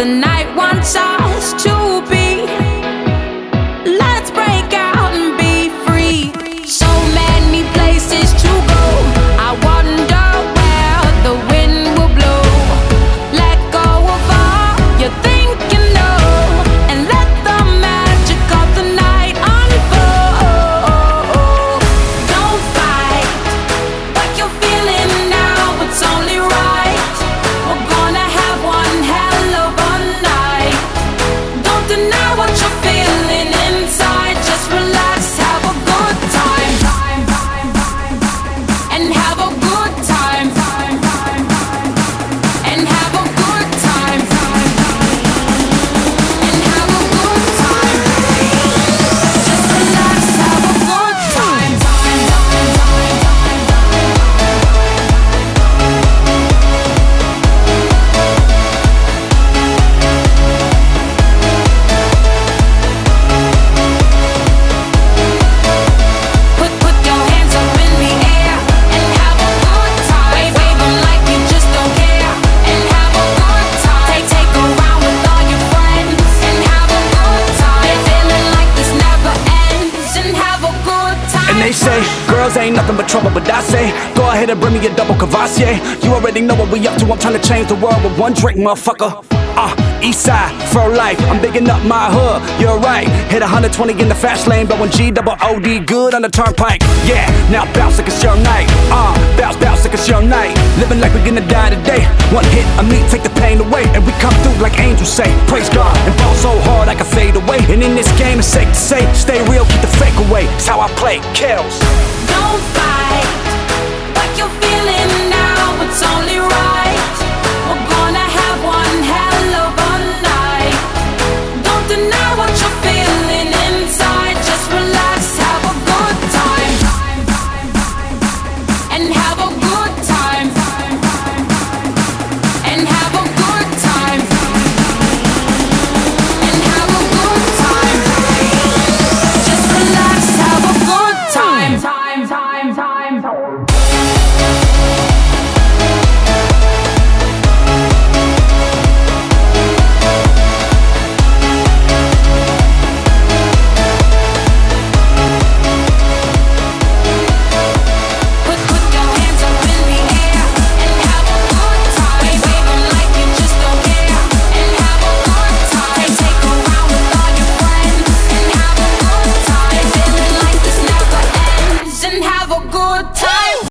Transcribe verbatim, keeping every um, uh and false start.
the night wants us to be. Let's break out and be free. So many places to go. I wonder where the wind will blow. Let go of all you think you know, and let the magic of the night unfold. Don't fight what you're feeling now, it's only right. We're gonna have one hell of a night. Don't deny what you're feeling inside. Just relax, have a good time, and have a good time, and have a good time, and have a good time. Just relax, have a good time. Put put your hands up in the air and have a good time. Wave wave 'em like you just don't care and have a good time. Take take a round with all your friends and have a good time. Feeling like this never ends and have a good time. And they say, girls ain't nothing but trouble, but I say, go ahead and bring me a double Cavassier. You already know what we up to, I'm trying to change the world with one drink, motherfucker. Uh, east side, for life, I'm bigging up my hood, you're right. Hit one hundred twenty in the fast lane, blowing G double O D good on the turnpike. Yeah, now bounce like it's your night. Uh, bounce, bounce like it's your night. Living like we're gonna die today. One hit of me, take the pain away. And we come through like angels say, praise God. And ball so hard I can fade away. And in this game it's safe to say, stay real, keep the fake away. It's how I play, kills. Don't fight what you're feeling now, it's only right. We're gonna have one hell of a night. Don't deny what you're feeling inside. Just relax, have a good time, and have a good time, and have a good time, and have a good time. Just relax, have a good time. Time, time, time, time.